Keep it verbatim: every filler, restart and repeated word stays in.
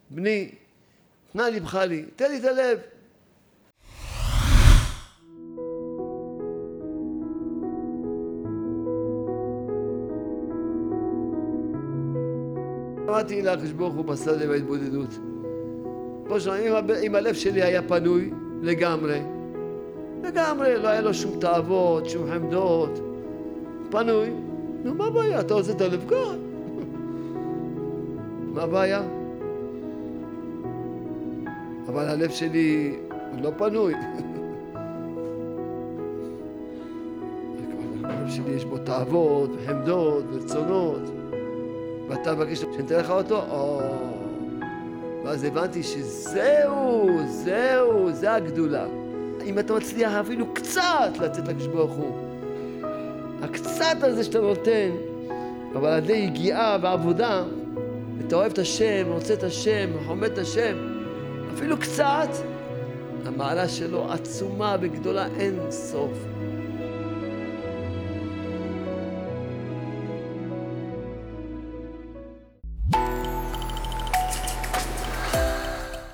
בני, נא לבך לי, תן לי את הלב. אמרתי לקדוש ברוך הוא בשדה בהתבודדות. כמו שאומרים, אם הלב שלי היה פנוי לגמרי, לגמרי, לא היה לו שום תאוות, שום חמדות, פנוי, נו מה הבעיה? אתה רוצה את הלב ככה? מה הבעיה? אבל הלב שלי לא פנוי. הלב שלי יש בו תאוות, חמדות, רצונות, ואתה מבקש שנתן לך אותו? או... ואז הבנתי שזהו, זהו, זה הגדולה. אם אתה מצליח אפילו קצת לצאת לקדוש ברוך הוא, הקצת הזה שאתה נותן, אבל על ידי הגיעה ועבודה, אתה אוהב את השם, רוצה את השם, חומד את השם, אפילו קצת, המעלה שלו עצומה וגדולה אין סוף.